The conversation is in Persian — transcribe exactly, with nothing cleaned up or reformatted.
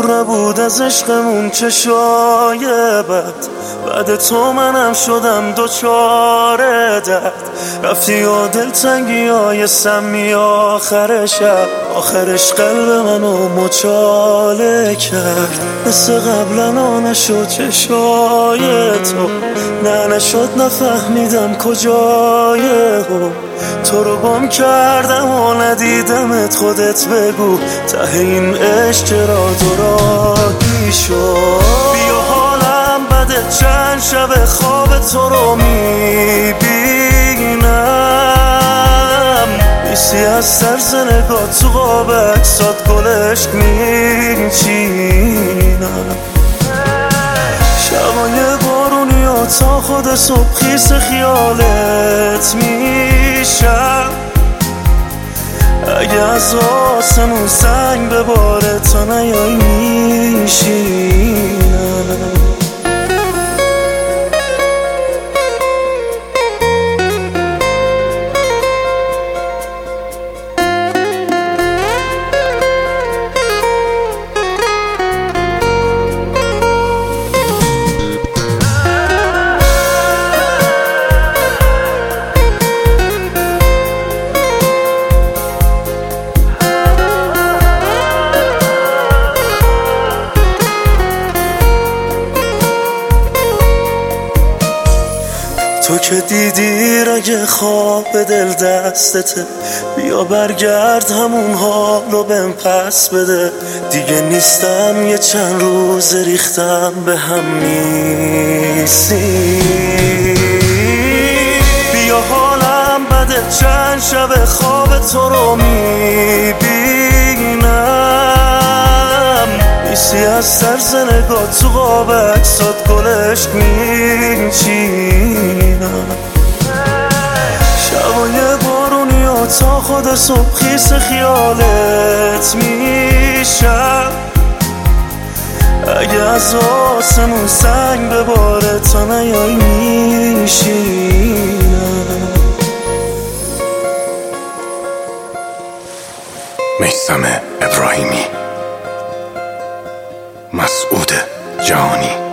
نبود از عشقمون چشای بد، بعد تو منم شدم دوچار درد. رفتی و دلتنگی های سمی آخر شب، آخرش قلب منو مچاله کرد. مثل قبلا نشد چشای تو، نه نشد نفهمیدم کجای هم. تو رو گم کردم و ندیدمت، خودت بگو ته این عشق چرا دوراهی شد. بیا حالم بده، چند شب خواب تو رو میبینم، نیستی از سرز نگاه تو قاب عکسات گلش میچینم. شبای بارونی و تا خود صبح خیس خیالت میشم. اگه از آسمون سنگ بباره تا نیایی میشینم. تو که دیدی رگ خواب دل دستته، بیا برگرد همون حالو بهم پس بده. دیگه نیستم یه چند روز ریختم به هم نیستی. بیا حالم بده، چند شب خواب تو رو میبینم، نیستی از سرز نگاه تو قاب عکسات گلش میچینم. شبای بارونی و تا خود صبح خیس خیالت میشم. اگه از آسمون سنگ بباره تا نیایی میشینم. میثم ابراهیمی، مسعود جهانی.